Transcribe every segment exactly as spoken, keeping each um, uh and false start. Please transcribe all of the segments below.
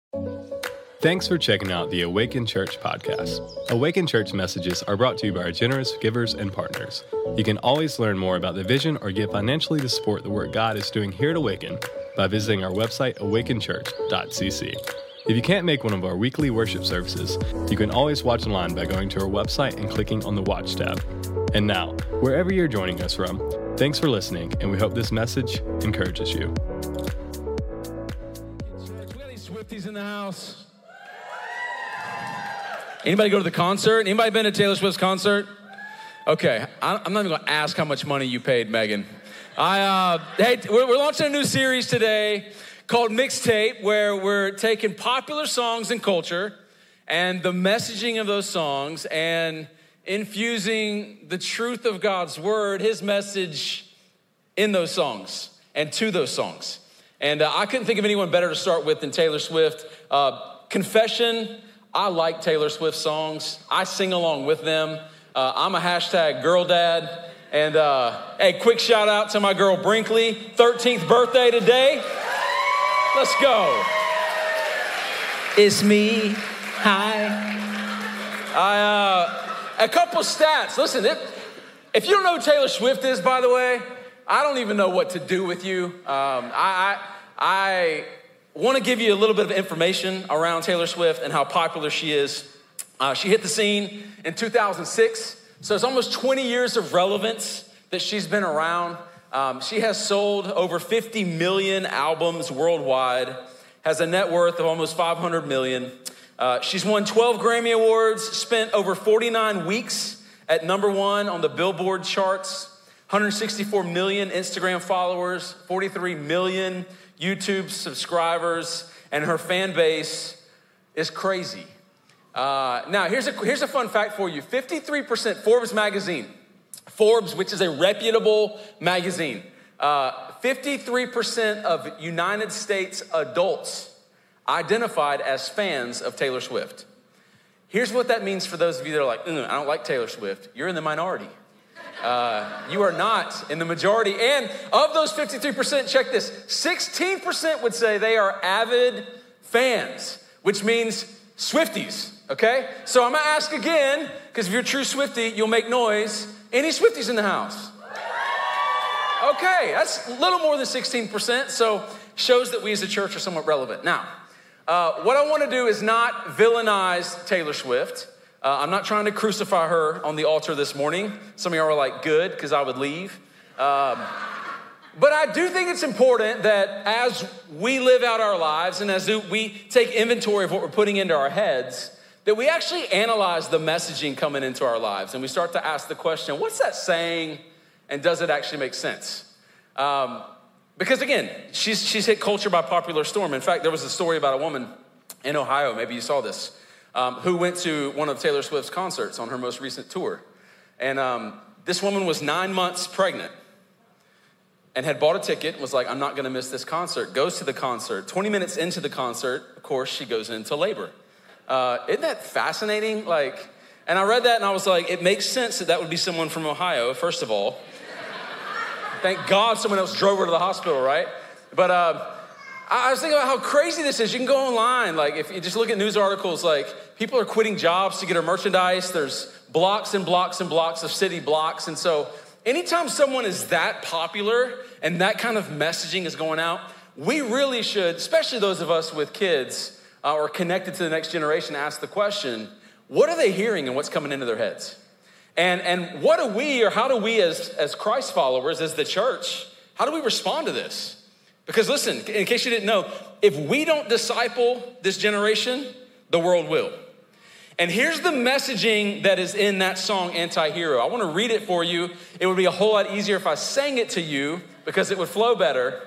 Thanks for checking out the Awaken Church podcast. Awaken Church messages are brought to you by our generous givers and partners. You can always learn more about the vision or give financially to support the work God is doing here at Awaken by visiting our website, awaken church dot c c. If you can't make one of our weekly worship services, you can always watch online by going to our website and clicking on the Watch tab. And now, wherever you're joining us from, thanks for listening, and we hope this message encourages you. Church, we got any Swifties in the house? Anybody go to the concert? Anybody been to Taylor Swift's concert? Okay, I'm not even gonna ask how much money you paid, Megan. I, uh, hey, we're launching a new series today called Mixtape, where we're taking popular songs and culture and the messaging of those songs and infusing the truth of God's word, his message in those songs and to those songs. And uh, I couldn't think of anyone better to start with than Taylor Swift. Uh, confession, I like Taylor Swift songs. I sing along with them. Uh, I'm a hashtag girl dad. And uh, hey, quick shout out to my girl Brinkley, thirteenth birthday today. Let's go. It's me, hi. I, uh, a couple stats. Listen, it, if you don't know who Taylor Swift is, by the way, I don't even know what to do with you. Um, I, I, I want to give you a little bit of information around Taylor Swift and how popular she is. Uh, she hit the scene in two thousand six, so it's almost twenty years of relevance that she's been around. Um, she has sold over fifty million albums worldwide, has a net worth of almost five hundred million. Uh, she's won twelve Grammy Awards, spent over forty-nine weeks at number one on the Billboard charts, one hundred sixty-four million Instagram followers, forty-three million YouTube subscribers, and her fan base is crazy. Uh, now, here's a, here's a fun fact for you. fifty-three percent, Forbes magazine, Forbes, which is a reputable magazine, uh, fifty-three percent of United States adults identified as fans of Taylor Swift. Here's what that means for those of you that are like, mm, I don't like Taylor Swift. You're in the minority. Uh, you are not in the majority. And of those fifty-three percent, check this, sixteen percent would say they are avid fans, which means Swifties, okay? So I'm gonna ask again, because if you're a true Swiftie, you'll make noise. Any Swifties in the house? Okay, that's a little more than sixteen percent, so shows that we as a church are somewhat relevant. Now, uh, what I wanna do is not villainize Taylor Swift. Uh, I'm not trying to crucify her on the altar this morning. Some of y'all are like, good, because I would leave. Um, but I do think it's important that as we live out our lives and as we take inventory of what we're putting into our heads, that we actually analyze the messaging coming into our lives and we start to ask the question, what's that saying and does it actually make sense? Um, because again, she's, she's hit culture by popular storm. In fact, there was a story about a woman in Ohio, maybe you saw this, Um, who went to one of Taylor Swift's concerts on her most recent tour. And um, this woman was nine months pregnant and had bought a ticket, was like, I'm not gonna miss this concert. Goes to the concert. twenty minutes into the concert, of course, she goes into labor. Uh, isn't that fascinating? Like, and I read that and I was like, it makes sense that that would be someone from Ohio, first of all. Thank God someone else drove her to the hospital, right? But uh, I was thinking about how crazy this is. You can go online, like if you just look at news articles, like people are quitting jobs to get her merchandise. There's blocks and blocks and blocks of city blocks. And so anytime someone is that popular and that kind of messaging is going out, we really should, especially those of us with kids uh, or connected to the next generation, ask the question, what are they hearing and what's coming into their heads? And, and what do we, or how do we as, as Christ followers, as the church, how do we respond to this? Because listen, in case you didn't know, if we don't disciple this generation, the world will. And here's the messaging that is in that song, Anti-Hero. I want to read it for you. It would be a whole lot easier if I sang it to you because it would flow better.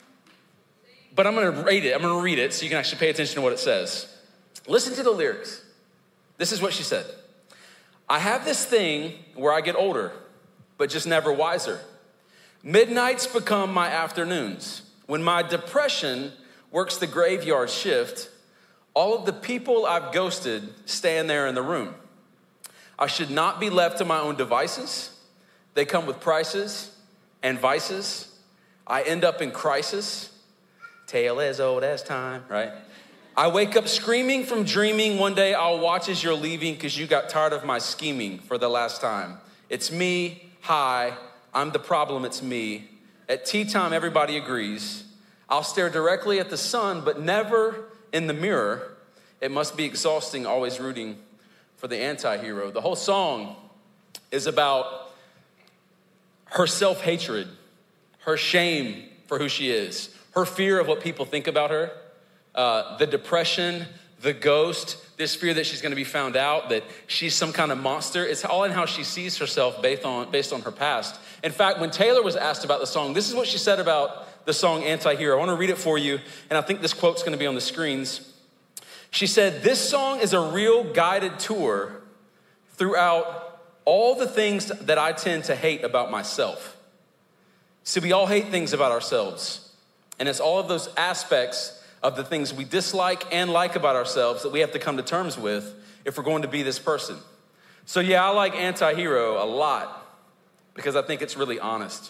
But I'm going to read it. I'm going to read it so you can actually pay attention to what it says. Listen to the lyrics. This is what she said. I have this thing where I get older, but just never wiser. Midnights become my afternoons. When my depression works the graveyard shift, all of the people I've ghosted stand there in the room. I should not be left to my own devices. They come with prices and vices. I end up in crisis. Tale as old as time, right? I wake up screaming from dreaming. One day I'll watch as you're leaving because you got tired of my scheming for the last time. It's me, hi, I'm the problem, it's me. At tea time, everybody agrees. I'll stare directly at the sun, but never in the mirror. It must be exhausting, always rooting for the anti-hero. The whole song is about her self-hatred, her shame for who she is, her fear of what people think about her, uh, the depression, the ghost, this fear that she's gonna be found out, that she's some kind of monster. It's all in how she sees herself based on, based on her past. In fact, when Taylor was asked about the song, this is what she said about the song Anti-Hero. I wanna read it for you, and I think this quote's gonna be on the screens. She said, this song is a real guided tour throughout all the things that I tend to hate about myself. See, we all hate things about ourselves, and it's all of those aspects of the things we dislike and like about ourselves that we have to come to terms with if we're going to be this person. So yeah, I like Anti-Hero a lot because I think it's really honest.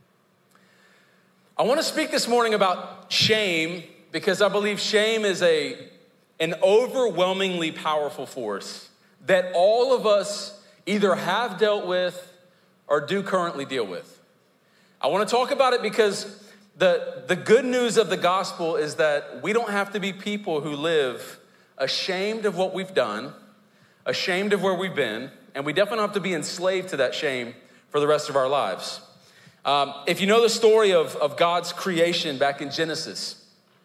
I want to speak this morning about shame because I believe shame is a, an overwhelmingly powerful force that all of us either have dealt with or do currently deal with. I want to talk about it because The, the good news of the gospel is that we don't have to be people who live ashamed of what we've done, ashamed of where we've been, and we definitely don't have to be enslaved to that shame for the rest of our lives. Um, if you know the story of, of God's creation back in Genesis,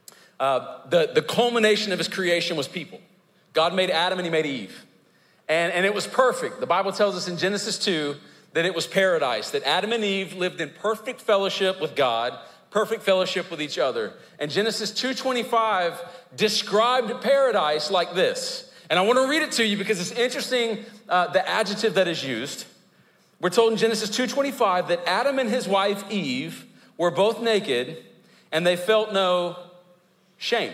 uh, the, the culmination of his creation was people. God made Adam and he made Eve. And, and it was perfect. The Bible tells us in Genesis two that it was paradise, that Adam and Eve lived in perfect fellowship with God, perfect fellowship with each other. And Genesis two twenty-five described paradise like this. And I want to read it to you because it's interesting, uh, the adjective that is used. We're told in Genesis two twenty-five that Adam and his wife Eve were both naked and they felt no shame.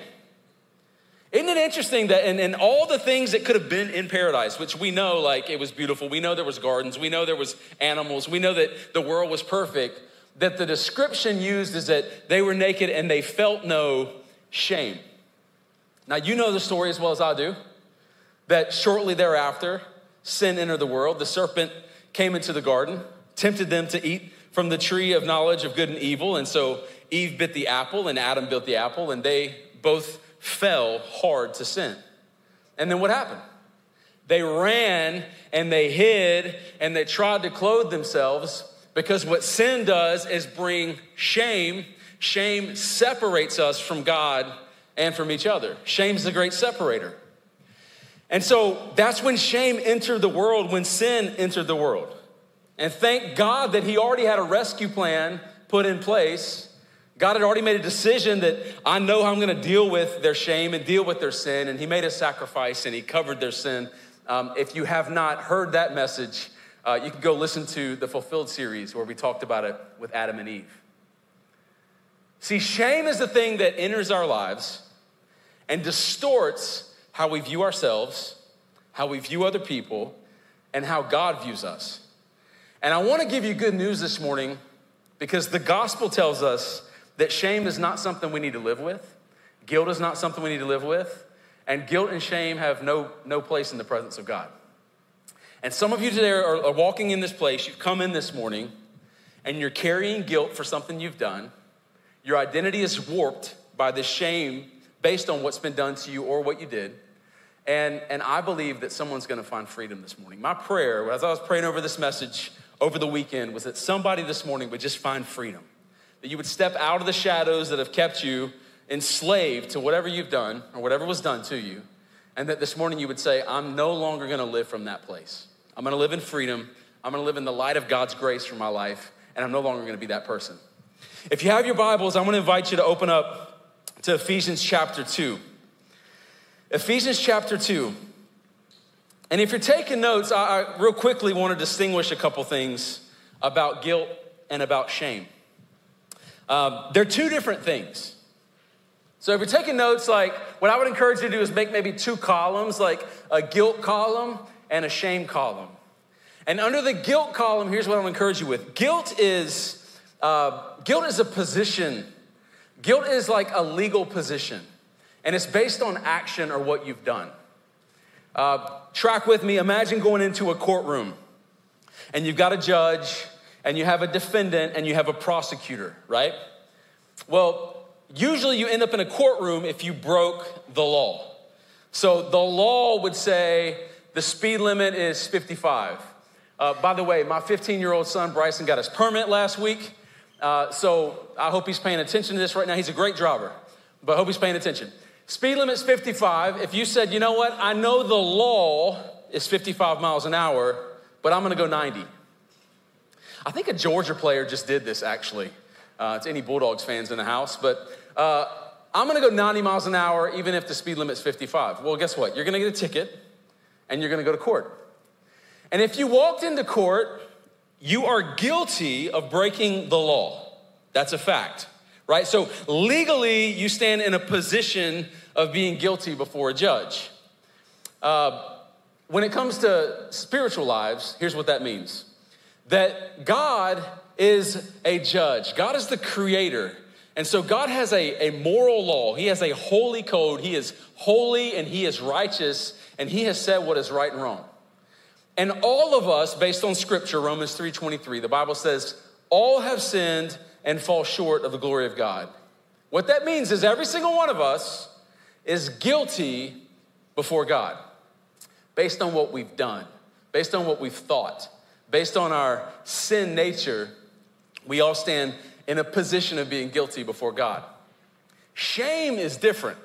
Isn't it interesting that in, in all the things that could have been in paradise, which we know like it was beautiful, we know there was gardens, we know there was animals, we know that the world was perfect, that the description used is that they were naked and they felt no shame. Now, you know the story as well as I do, that shortly thereafter, sin entered the world. The serpent came into the garden, tempted them to eat from the tree of knowledge of good and evil. And so Eve bit the apple and Adam bit the apple, and they both fell hard to sin. And then what happened? They ran and they hid and they tried to clothe themselves. Because what sin does is bring shame. Shame separates us from God and from each other. Shame's the great separator. And so that's when shame entered the world, when sin entered the world. And thank God that he already had a rescue plan put in place. God had already made a decision that I know how I'm gonna deal with their shame and deal with their sin. And he made a sacrifice and he covered their sin. Um, if you have not heard that message, Uh, you can go listen to the Fulfilled series where we talked about it with Adam and Eve. See, shame is the thing that enters our lives and distorts how we view ourselves, how we view other people, and how God views us. And I want to give you good news this morning because the gospel tells us that shame is not something we need to live with. Guilt is not something we need to live with. And guilt and shame have no, no place in the presence of God. And some of you today are, are walking in this place, you've come in this morning, and you're carrying guilt for something you've done. Your identity is warped by the shame based on what's been done to you or what you did. And, and I believe that someone's gonna find freedom this morning. My prayer, as I was praying over this message over the weekend, was that somebody this morning would just find freedom. That you would step out of the shadows that have kept you enslaved to whatever you've done or whatever was done to you. And that this morning you would say, I'm no longer gonna live from that place. I'm gonna live in freedom. I'm gonna live in the light of God's grace for my life, and I'm no longer gonna be that person. If you have your Bibles, I'm gonna invite you to open up to Ephesians chapter two. Ephesians chapter two. And if you're taking notes, I, I real quickly wanna distinguish a couple things about guilt and about shame. Um, they're two different things. So if you're taking notes, like what I would encourage you to do is make maybe two columns, like a guilt column and a shame column. And under the guilt column, here's what I want to encourage you with. Guilt is, uh, guilt is a position. Guilt is like a legal position. and it's based on action or what you've done. Uh, track with me, imagine going into a courtroom, and you've got a judge, and you have a defendant, and you have a prosecutor, right? Well, usually you end up in a courtroom if you broke the law. So the law would say the speed limit is fifty-five. Uh, by the way, my fifteen-year-old son, Bryson, got his permit last week. Uh, so I hope he's paying attention to this right now. He's a great driver, but I hope he's paying attention. Speed limit's fifty-five. If you said, you know what, I know the law is fifty-five miles an hour, but I'm gonna go ninety. I think a Georgia player just did this, actually. Uh, it's any Bulldogs fans in the house, but uh, I'm gonna go ninety miles an hour even if the speed limit's fifty-five. Well, guess what? You're gonna get a ticket and you're gonna go to court. And if you walked into court, you are guilty of breaking the law. That's a fact, right? So legally, you stand in a position of being guilty before a judge. Uh, when it comes to spiritual lives, here's what that means. That God is a judge. God is the creator. And so God has a, a moral law. He has a holy code. He is holy and he is righteous, and he has said what is right and wrong. And all of us, based on scripture, Romans three twenty-three, the Bible says, all have sinned and fall short of the glory of God. What that means is every single one of us is guilty before God, based on what we've done, based on what we've thought, based on our sin nature. We all stand in a position of being guilty before God. Shame is different.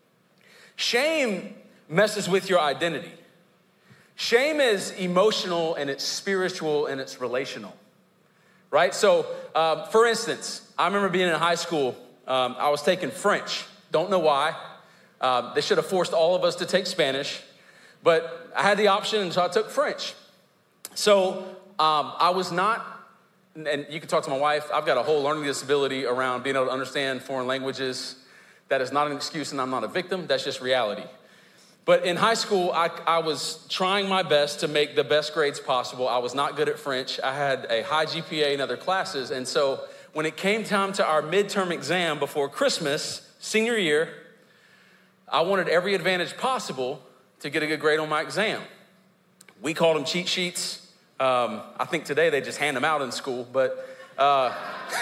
Shame messes with your identity. Shame is emotional and it's spiritual and it's relational, right? So, um, for instance, I remember being in high school. Um, I was taking French. Don't know why. Uh, they should have forced all of us to take Spanish, but I had the option, and so I took French. So um, I was not, and you can talk to my wife, I've got a whole learning disability around being able to understand foreign languages. That is not an excuse, and I'm not a victim. That's just reality. But in high school, I, I was trying my best to make the best grades possible. I was not good at French. I had a high G P A in other classes. And so when it came time to our midterm exam before Christmas, senior year, I wanted every advantage possible to get a good grade on my exam. We called them cheat sheets. Um, I think today they just hand them out in school. But uh,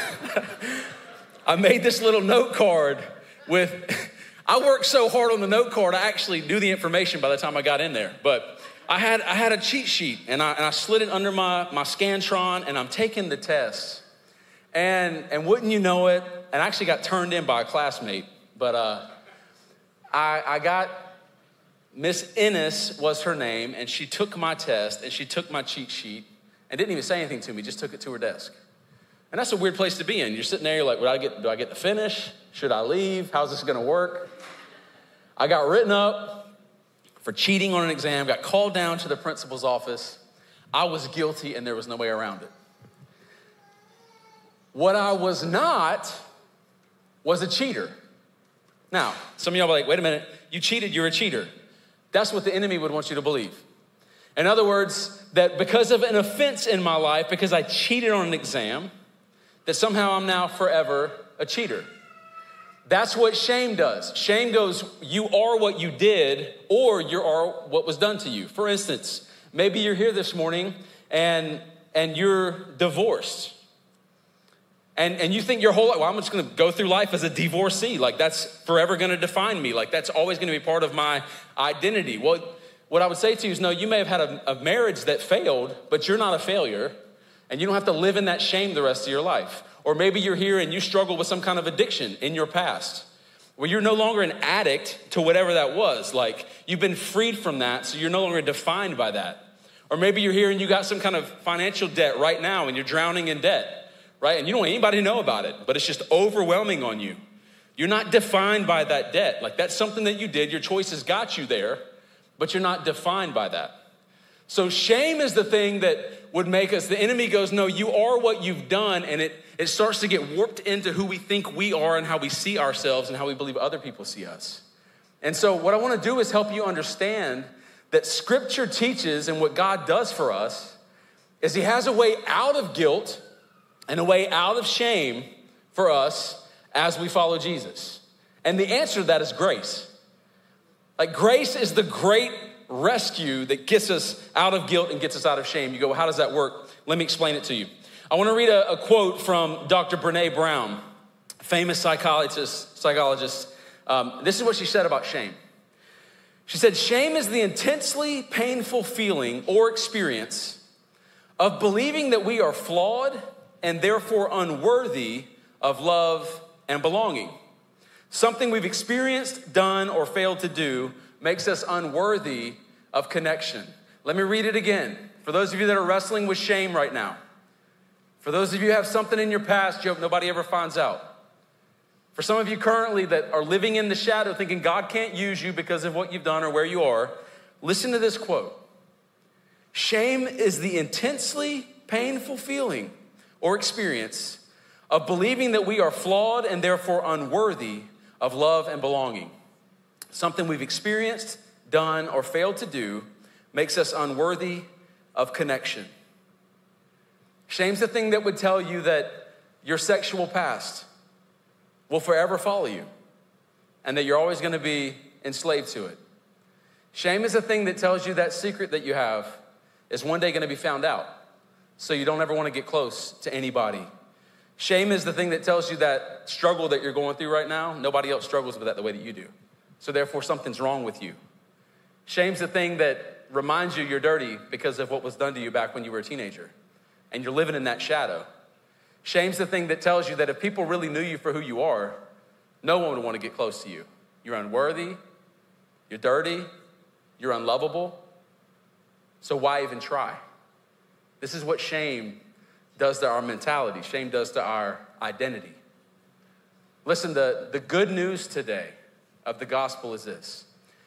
I made this little note card with... I worked so hard on the note card, I actually knew the information by the time I got in there. But I had I had a cheat sheet, and I, and I slid it under my, my Scantron, and I'm taking the test. And and wouldn't you know it, and I actually got turned in by a classmate, but uh, I, I got, Miss Ennis was her name, and she took my test, and she took my cheat sheet, and didn't even say anything to me, just took it to her desk. And that's a weird place to be in. You're sitting there, you're like, Would I get, do I get to finish? Should I leave? How's this gonna work? I got written up for cheating on an exam, got called down to the principal's office. I was guilty and there was no way around it. What I was not was a cheater. Now, some of y'all are like, wait a minute, you cheated, you're a cheater. That's what the enemy would want you to believe. In other words, that because of an offense in my life, because I cheated on an exam, that somehow I'm now forever a cheater. That's what shame does. Shame goes, you are what you did, or you are what was done to you. For instance, maybe you're here this morning and, and you're divorced. And, and you think your whole life, well, I'm just gonna go through life as a divorcee. Like that's forever gonna define me. Like that's always gonna be part of my identity. Well, what I would say to you is, no, you may have had a, a marriage that failed, but you're not a failure. And you don't have to live in that shame the rest of your life. Or maybe you're here and you struggle with some kind of addiction in your past, where you're no longer an addict to whatever that was. Like you've been freed from that, so you're no longer defined by that. Or maybe you're here and you got some kind of financial debt right now and you're drowning in debt, right? And you don't want anybody to know about it, but it's just overwhelming on you. You're not defined by that debt. Like that's something that you did, your choices got you there, but you're not defined by that. So shame is the thing that would make us, the enemy goes, no, you are what you've done, and it, it starts to get warped into who we think we are and how we see ourselves and how we believe other people see us. And so what I want to do is help you understand that Scripture teaches, and what God does for us is he has a way out of guilt and a way out of shame for us as we follow Jesus. And the answer to that is grace. Like grace is the great rescue that gets us out of guilt and gets us out of shame. You go, well, how does that work? Let me explain it to you. I want to read a, a quote from Doctor Brené Brown, famous psychologist. psychologist. Um, this is what she said about shame. She said, shame is the intensely painful feeling or experience of believing that we are flawed and therefore unworthy of love and belonging. Something we've experienced, done, or failed to do makes us unworthy of connection. Let me read it again. For those of you that are wrestling with shame right now, for those of you who have something in your past you hope nobody ever finds out, for some of you currently that are living in the shadow thinking God can't use you because of what you've done or where you are, listen to this quote. Shame is the intensely painful feeling or experience of believing that we are flawed and therefore unworthy of love and belonging. Something we've experienced, done, or failed to do makes us unworthy of connection. Shame's the thing that would tell you that your sexual past will forever follow you and that you're always going to be enslaved to it. Shame is the thing that tells you that secret that you have is one day going to be found out, so you don't ever want to get close to anybody. Shame is the thing that tells you that struggle that you're going through right now, nobody else struggles with that the way that you do. So therefore, something's wrong with you. Shame's the thing that reminds you you're dirty because of what was done to you back when you were a teenager, and you're living in that shadow. Shame's the thing that tells you that if people really knew you for who you are, no one would want to get close to you. You're unworthy, you're dirty, you're unlovable. So why even try? This is what shame does to our mentality. Shame does to our identity. Listen, the, the good news today of the gospel is this.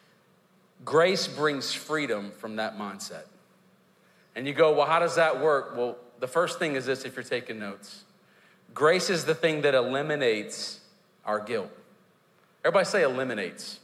Grace brings freedom from that mindset. And you go, well, how does that work? Well, the first thing is this, if you're taking notes. Grace is the thing that eliminates our guilt. Everybody say eliminates.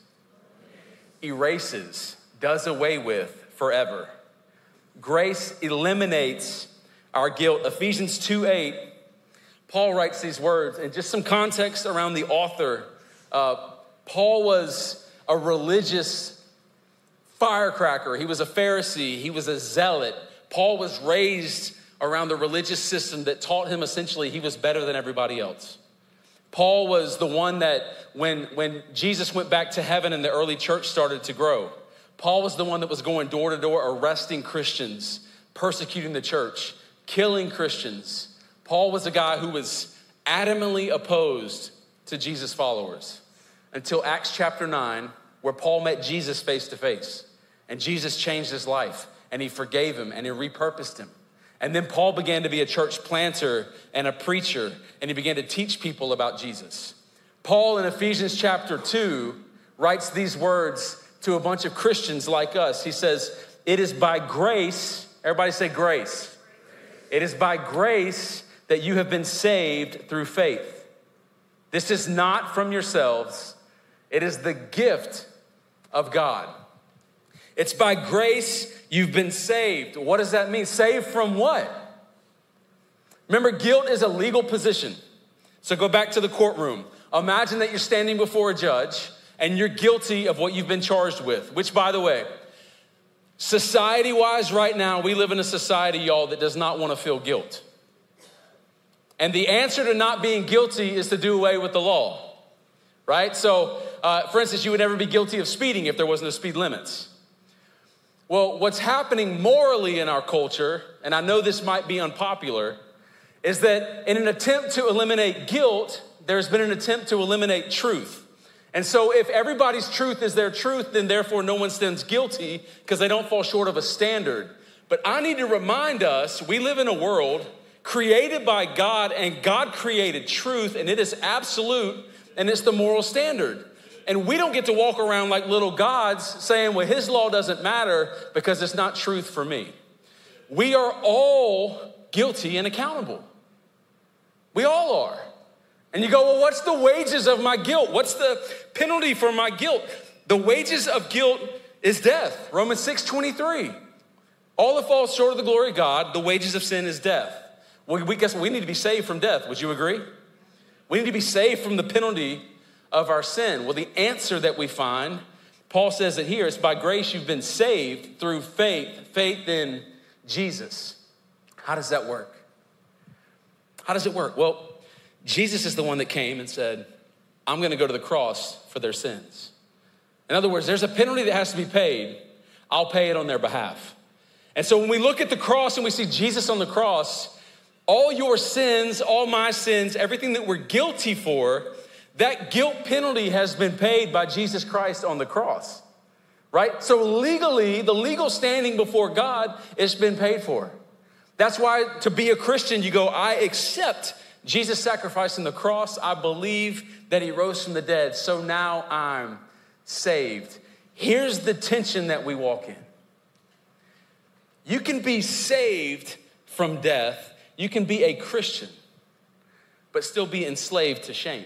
Erases, does away with forever. Grace eliminates our guilt. Ephesians two eight, Paul writes these words, and just some context around the author. Uh, Paul was a religious firecracker. He was a Pharisee. He was a zealot. Paul was raised around the religious system that taught him essentially he was better than everybody else. Paul was the one that when, when Jesus went back to heaven and the early church started to grow, Paul was the one that was going door to door, arresting Christians, persecuting the church, killing Christians. Paul was a guy who was adamantly opposed to Jesus' followers until Acts chapter nine, where Paul met Jesus face to face. And Jesus changed his life, and he forgave him, and he repurposed him. And then Paul began to be a church planter and a preacher, and he began to teach people about Jesus. Paul in Ephesians chapter two writes these words to a bunch of Christians like us. He says, it is by grace, everybody say grace. It is by grace that you have been saved through faith. This is not from yourselves. It is the gift of God. It's by grace you've been saved. What does that mean? Saved from what? Remember, guilt is a legal position. So go back to the courtroom. Imagine that you're standing before a judge and you're guilty of what you've been charged with, which, by the way, society-wise right now, we live in a society, y'all, that does not want to feel guilt. And the answer to not being guilty is to do away with the law, right? So, uh, for instance, you would never be guilty of speeding if there wasn't a speed limits. Well, what's happening morally in our culture, and I know this might be unpopular, is that in an attempt to eliminate guilt, there's been an attempt to eliminate truth. And so if everybody's truth is their truth, then therefore no one stands guilty because they don't fall short of a standard. But I need to remind us, we live in a world created by God, and God created truth, and it is absolute, and it's the moral standard. And we don't get to walk around like little gods saying, well, his law doesn't matter because it's not truth for me. We are all guilty and accountable. We all are. And you go, well, what's the wages of my guilt? What's the penalty for my guilt? The wages of guilt is death. Romans six twenty-three. All that falls short of the glory of God, the wages of sin is death. Well, we guess we need to be saved from death. Would you agree? We need to be saved from the penalty of our sin? Well, the answer that we find, Paul says it here, it's by grace you've been saved through faith, faith in Jesus. How does that work? How does it work? Well, Jesus is the one that came and said, I'm gonna go to the cross for their sins. In other words, there's a penalty that has to be paid. I'll pay it on their behalf. And so when we look at the cross and we see Jesus on the cross, all your sins, all my sins, everything that we're guilty for, that guilt penalty has been paid by Jesus Christ on the cross, right? So legally, the legal standing before God has been paid for. That's why to be a Christian, you go, I accept Jesus' sacrifice on the cross. I believe that he rose from the dead. So now I'm saved. Here's the tension that we walk in. You can be saved from death. You can be a Christian, but still be enslaved to shame.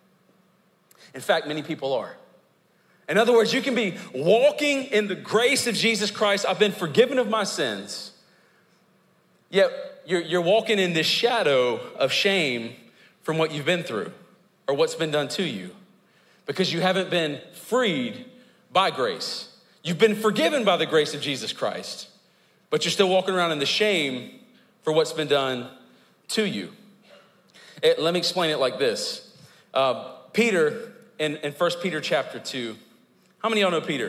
In fact, many people are. In other words, you can be walking in the grace of Jesus Christ. I've been forgiven of my sins. Yet you're, you're walking in this shadow of shame from what you've been through or what's been done to you because you haven't been freed by grace. You've been forgiven by the grace of Jesus Christ, but you're still walking around in the shame for what's been done to you. It, let me explain it like this. Uh, Peter, in, in First Peter chapter two, how many of y'all know Peter?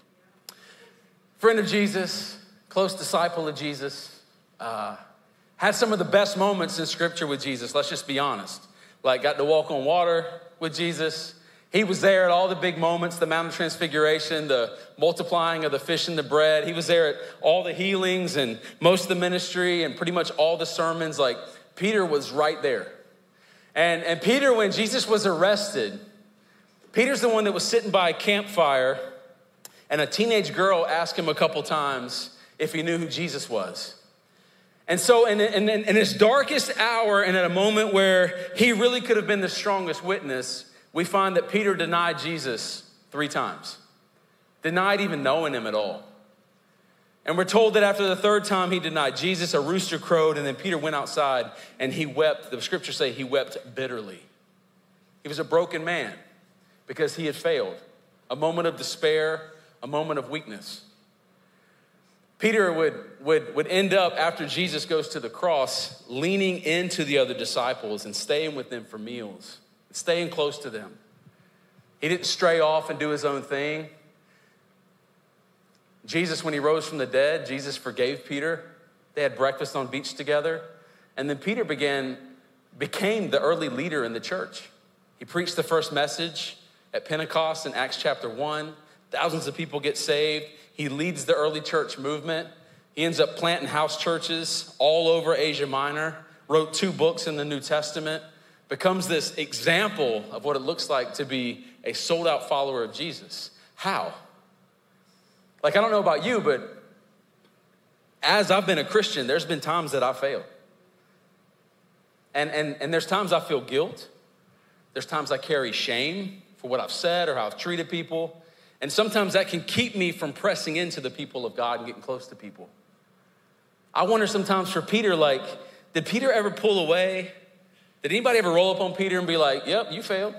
Friend of Jesus, close disciple of Jesus, uh, had some of the best moments in scripture with Jesus, let's just be honest. Like got to walk on water with Jesus. He was there at all the big moments, the Mount of Transfiguration, the multiplying of the fish and the bread. He was there at all the healings and most of the ministry and pretty much all the sermons. Like Peter was right there. And, and Peter, when Jesus was arrested, Peter's the one that was sitting by a campfire and a teenage girl asked him a couple times if he knew who Jesus was. And so in, in, in his darkest hour and at a moment where he really could have been the strongest witness, we find that Peter denied Jesus three times, denied even knowing him at all. And we're told that after the third time he denied Jesus, a rooster crowed, and then Peter went outside and he wept. The scriptures say he wept bitterly. He was a broken man because he had failed. A moment of despair, a moment of weakness. Peter would, would, would end up, after Jesus goes to the cross, leaning into the other disciples and staying with them for meals. Staying close to them. He didn't stray off and do his own thing. Jesus, when he rose from the dead, Jesus forgave Peter. They had breakfast on beach together. And then Peter began, became the early leader in the church. He preached the first message at Pentecost in Acts chapter one. Thousands of people get saved. He leads the early church movement. He ends up planting house churches all over Asia Minor, wrote two books in the New Testament, becomes this example of what it looks like to be a sold out follower of Jesus. How? Like, I don't know about you, but as I've been a Christian, there's been times that I failed. And, and, and there's times I feel guilt. There's times I carry shame for what I've said or how I've treated people. And sometimes that can keep me from pressing into the people of God and getting close to people. I wonder sometimes for Peter, like, did Peter ever pull away? Did anybody ever roll up on Peter and be like, yep, you failed?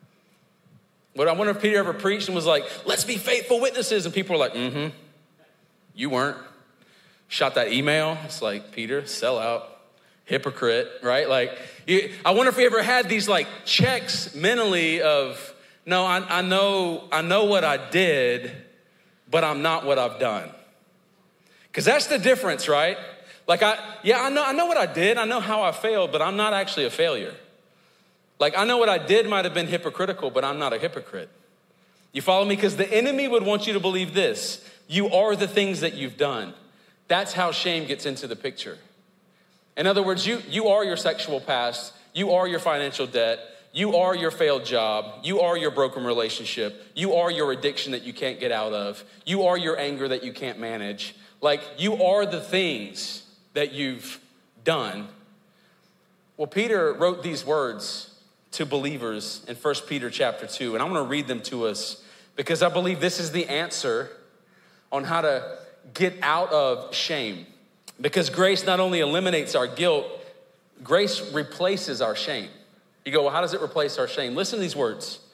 But I wonder if Peter ever preached and was like, let's be faithful witnesses. And people were like, mm-hmm, you weren't. Shot that email. It's like, Peter, sell out, hypocrite, right? Like, you, I wonder if he ever had these like checks mentally of, no, I, I know, I know what I did, but I'm not what I've done. Because that's the difference, right? Like, I, yeah, I know, I know what I did. I know how I failed, but I'm not actually a failure. Like, I know what I did might have been hypocritical, but I'm not a hypocrite. You follow me? Because the enemy would want you to believe this. You are the things that you've done. That's how shame gets into the picture. In other words, you, you are your sexual past. You are your financial debt. You are your failed job. You are your broken relationship. You are your addiction that you can't get out of. You are your anger that you can't manage. Like, you are the things that you've done. Well, Peter wrote these words to believers in First Peter chapter two, and I'm gonna read them to us because I believe this is the answer on how to get out of shame. Because grace not only eliminates our guilt, grace replaces our shame. You go, well, how does it replace our shame? Listen to these words.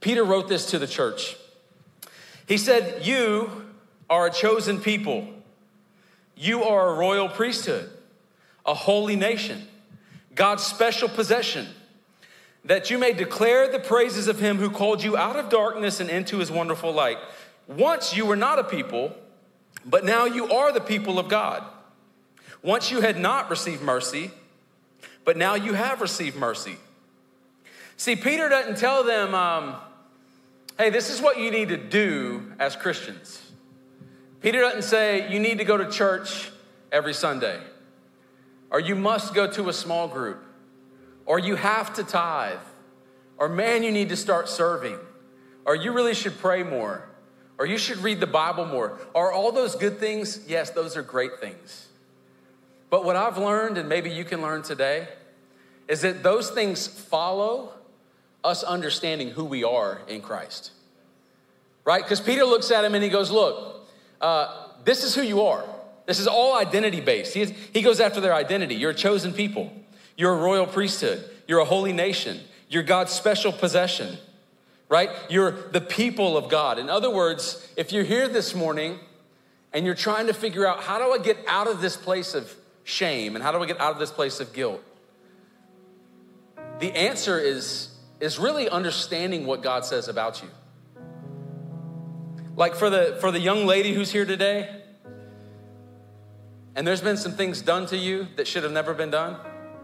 Peter wrote this to the church. He said, you are a chosen people. You are a royal priesthood, a holy nation, God's special possession, that you may declare the praises of him who called you out of darkness and into his wonderful light. Once you were not a people, but now you are the people of God. Once you had not received mercy, but now you have received mercy. See, Peter doesn't tell them, um, hey, this is what you need to do as Christians. Peter doesn't say you need to go to church every Sunday, or you must go to a small group, or you have to tithe, or man, you need to start serving, or you really should pray more, or you should read the Bible more. Are all those good things? Yes, those are great things. But what I've learned, and maybe you can learn today, is that those things follow us understanding who we are in Christ, right? Because Peter looks at him and he goes, look, uh, this is who you are. This is all identity-based. He, he goes after their identity. You're a chosen people. You're a royal priesthood. You're a holy nation. You're God's special possession, right? You're the people of God. In other words, if you're here this morning and you're trying to figure out, how do I get out of this place of shame and how do I get out of this place of guilt? The answer is, is really understanding what God says about you. Like for the, for the young lady who's here today, and there's been some things done to you that should have never been done.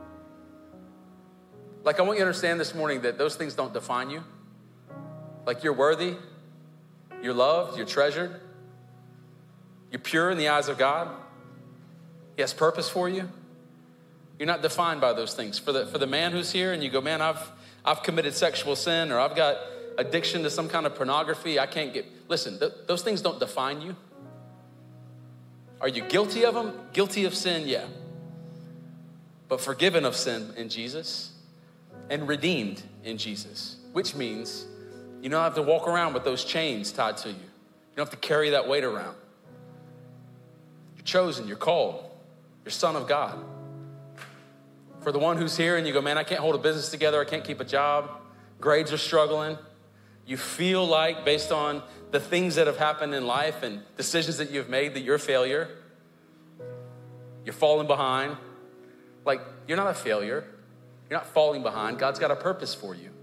Like, I want you to understand this morning that those things don't define you. Like, you're worthy, you're loved, you're treasured, you're pure in the eyes of God. He has purpose for you. You're not defined by those things. For the, for the man who's here and you go, man, I've, I've committed sexual sin, or I've got addiction to some kind of pornography, I can't get, listen, th- those things don't define you. Are you guilty of them? Guilty of sin, yeah. But forgiven of sin in Jesus and redeemed in Jesus, which means you don't have to walk around with those chains tied to you. You don't have to carry that weight around. You're chosen, you're called, you're son of God. For the one who's here and you go, man, I can't hold a business together, I can't keep a job, grades are struggling. You feel like, based on the things that have happened in life and decisions that you've made, that you're a failure. You're falling behind. Like, you're not a failure. You're not falling behind. God's got a purpose for you.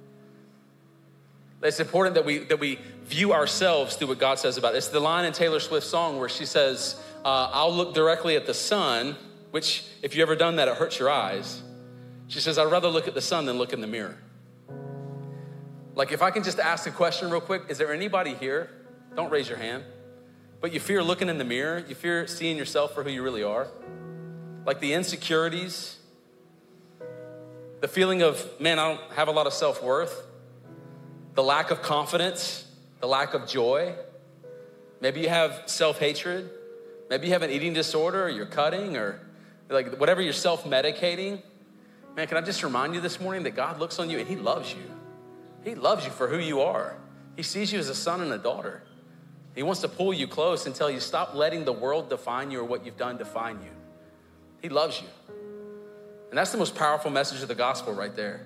It's important that we that we view ourselves through what God says about it. It's the line in Taylor Swift's song where she says, uh, I'll look directly at the sun, which if you've ever done that, it hurts your eyes. She says, I'd rather look at the sun than look in the mirror. Like, if I can just ask a question real quick, is there anybody here? Don't raise your hand. But you fear looking in the mirror? You fear seeing yourself for who you really are? Like the insecurities, the feeling of, man, I don't have a lot of self-worth, the lack of confidence, the lack of joy. Maybe you have self-hatred. Maybe you have an eating disorder, or you're cutting, or like whatever you're self-medicating. Man, can I just remind you this morning that God looks on you and he loves you. He loves you for who you are. He sees you as a son and a daughter. He wants to pull you close and tell you, stop letting the world define you or what you've done define you. He loves you. And that's the most powerful message of the gospel right there.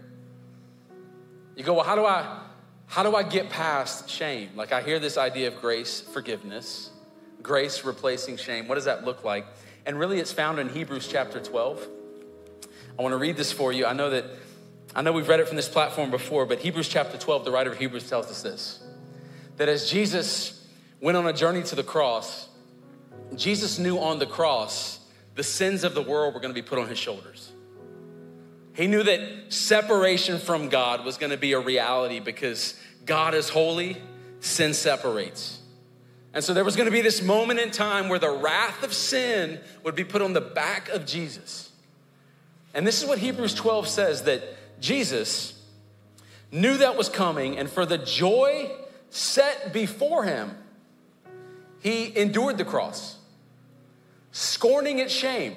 You go, well, how do I, how do I get past shame? Like, I hear this idea of grace, forgiveness, grace replacing shame. What does that look like? And really it's found in Hebrews chapter twelve. I want to read this for you. I know that I know we've read it from this platform before, but Hebrews chapter twelve, the writer of Hebrews tells us this, that as Jesus went on a journey to the cross, Jesus knew on the cross the sins of the world were going to be put on his shoulders. He knew that separation from God was going to be a reality because God is holy, sin separates. And so there was going to be this moment in time where the wrath of sin would be put on the back of Jesus. And this is what Hebrews twelve says, that Jesus knew that was coming, and for the joy set before him, he endured the cross, scorning its shame.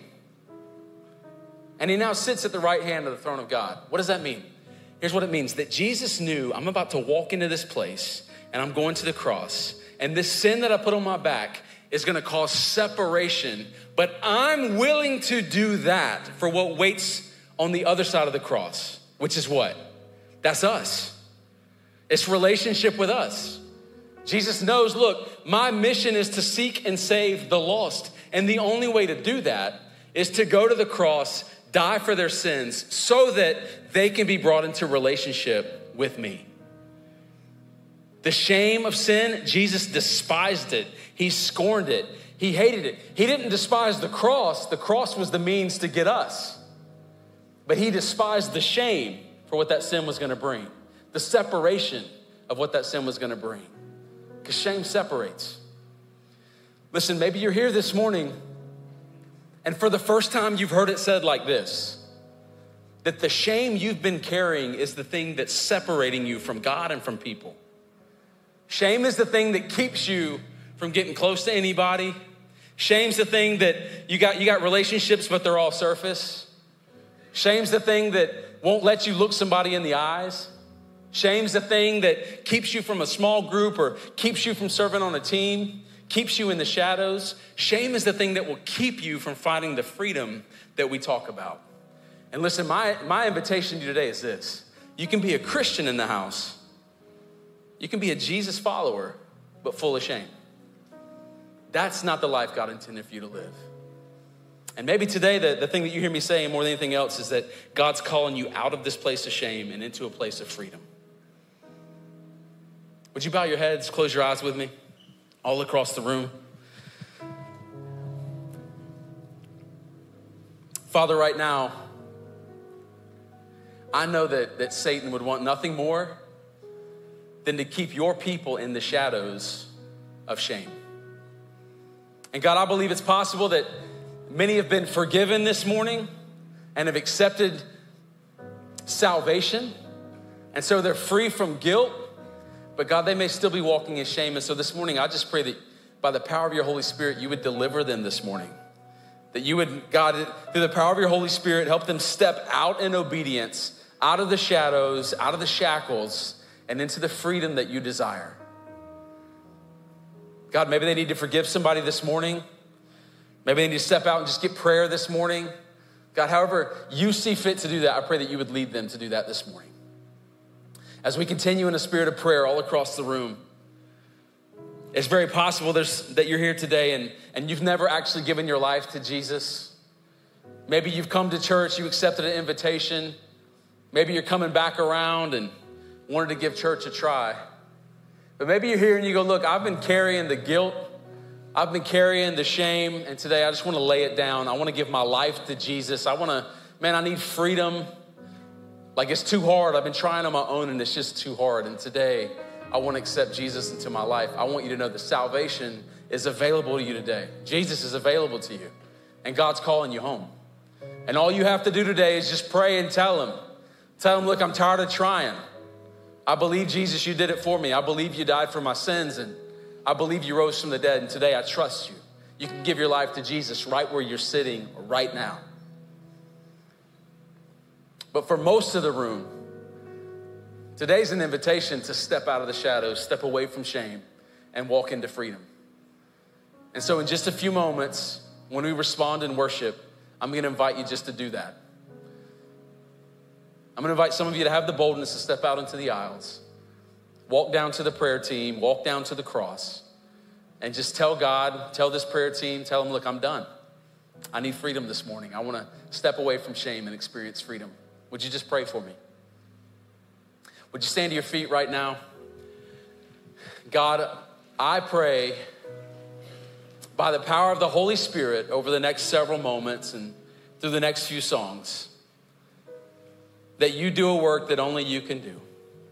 And he now sits at the right hand of the throne of God. What does that mean? Here's what it means, that Jesus knew, I'm about to walk into this place and I'm going to the cross, and this sin that I put on my back is gonna cause separation, but I'm willing to do that for what waits on the other side of the cross, which is what? That's us. It's relationship with us. Jesus knows, look, my mission is to seek and save the lost. And the only way to do that is to go to the cross, die for their sins, so that they can be brought into relationship with me. The shame of sin, Jesus despised it. He scorned it. He hated it. He didn't despise the cross. The cross was the means to get us. But he despised the shame for what that sin was gonna bring, the separation of what that sin was gonna bring. Because shame separates. Listen, maybe you're here this morning and for the first time you've heard it said like this, that the shame you've been carrying is the thing that's separating you from God and from people. Shame is the thing that keeps you from getting close to anybody. Shame's the thing that you got, you got relationships, but they're all surface. Shame's the thing that won't let you look somebody in the eyes. Shame's the thing that keeps you from a small group or keeps you from serving on a team, keeps you in the shadows. Shame is the thing that will keep you from finding the freedom that we talk about. And listen, my, my invitation to you today is this. You can be a Christian in the house. You can be a Jesus follower, but full of shame. That's not the life God intended for you to live. And maybe today, the, the thing that you hear me saying more than anything else is that God's calling you out of this place of shame and into a place of freedom. Would you bow your heads, close your eyes with me, all across the room? Father, right now, I know that, that Satan would want nothing more than to keep your people in the shadows of shame. And God, I believe it's possible that many have been forgiven this morning and have accepted salvation. And so they're free from guilt, but God, they may still be walking in shame. And so this morning, I just pray that by the power of your Holy Spirit, you would deliver them this morning. That you would, God, through the power of your Holy Spirit, help them step out in obedience, out of the shadows, out of the shackles, and into the freedom that you desire. God, maybe they need to forgive somebody this morning. Maybe they need to step out and just get prayer this morning. God, however you see fit to do that, I pray that you would lead them to do that this morning. As we continue in a spirit of prayer all across the room, it's very possible there's, that you're here today and, and you've never actually given your life to Jesus. Maybe you've come to church, you accepted an invitation. Maybe you're coming back around and wanted to give church a try. But maybe you're here and you go, look, I've been carrying the guilt. I've been carrying the shame. And today I just want to lay it down. I want to give my life to Jesus. I want to, man, I need freedom. Like it's too hard. I've been trying on my own and it's just too hard. And today I want to accept Jesus into my life. I want you to know that salvation is available to you today. Jesus is available to you and God's calling you home. And all you have to do today is just pray and tell him. Tell him, look, I'm tired of trying. I believe, Jesus, you did it for me. I believe you died for my sins, and I believe you rose from the dead, and today I trust you. You can give your life to Jesus right where you're sitting right now. But for most of the room, today's an invitation to step out of the shadows, step away from shame, and walk into freedom. And so in just a few moments, when we respond in worship, I'm gonna invite you just to do that. I'm gonna invite some of you to have the boldness to step out into the aisles, walk down to the prayer team, walk down to the cross, and just tell God, tell this prayer team, tell them, look, I'm done. I need freedom this morning. I wanna step away from shame and experience freedom. Would you just pray for me? Would you stand to your feet right now? God, I pray by the power of the Holy Spirit over the next several moments and through the next few songs, that you do a work that only you can do.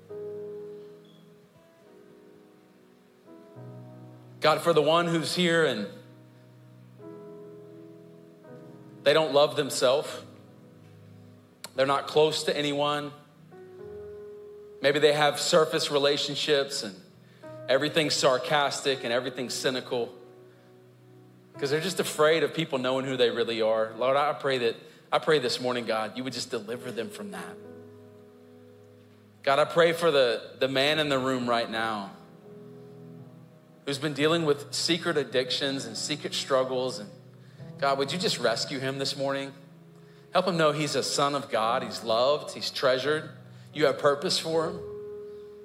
God, for the one who's here and they don't love themselves, they're not close to anyone, maybe they have surface relationships and everything's sarcastic and everything's cynical because they're just afraid of people knowing who they really are. Lord, I pray that I pray this morning, God, you would just deliver them from that. God, I pray for the, the man in the room right now who's been dealing with secret addictions and secret struggles. And God, would you just rescue him this morning? Help him know he's a son of God. He's loved. He's treasured. You have purpose for him.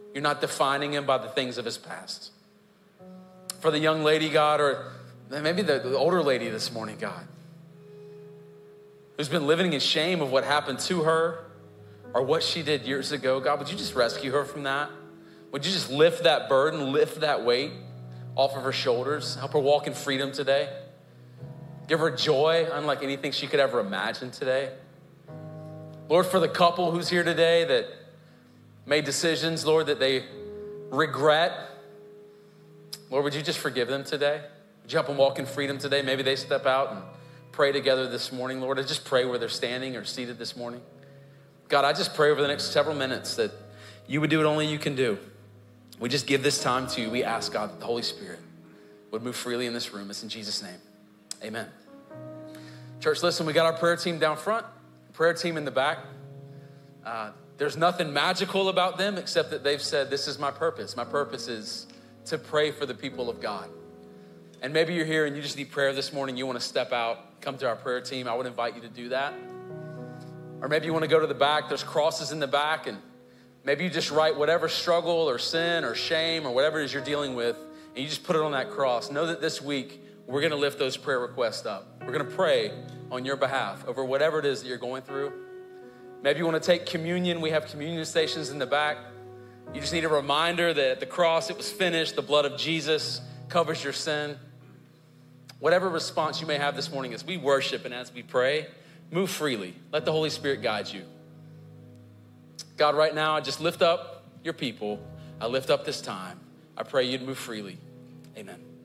You're not defining him by the things of his past. For the young lady, God, or maybe the, the older lady this morning, God, who's been living in shame of what happened to her or what she did years ago, God, would you just rescue her from that? Would you just lift that burden, lift that weight off of her shoulders, help her walk in freedom today? Give her joy unlike anything she could ever imagine today. Lord, for the couple who's here today that made decisions, Lord, that they regret, Lord, would you just forgive them today? Would you help them walk in freedom today? Maybe they step out and pray together this morning, Lord. I just pray where they're standing or seated this morning. God, I just pray over the next several minutes that you would do what only you can do. We just give this time to you. We ask, God, that the Holy Spirit would move freely in this room. It's in Jesus' name. Amen. Church, listen, we got our prayer team down front, prayer team in the back. Uh, there's nothing magical about them except that they've said, this is my purpose. My purpose is to pray for the people of God. And maybe you're here and you just need prayer this morning. You want to step out, come to our prayer team. I would invite you to do that. Or maybe you want to go to the back. There's crosses in the back, and maybe you just write whatever struggle or sin or shame or whatever it is you're dealing with, and you just put it on that cross. Know that this week, we're going to lift those prayer requests up. We're going to pray on your behalf over whatever it is that you're going through. Maybe you want to take communion. We have communion stations in the back. You just need a reminder that at the cross, it was finished. The blood of Jesus covers your sin. Whatever response you may have this morning as we worship and as we pray, move freely. Let the Holy Spirit guide you. God, right now, I just lift up your people. I lift up this time. I pray you'd move freely. Amen.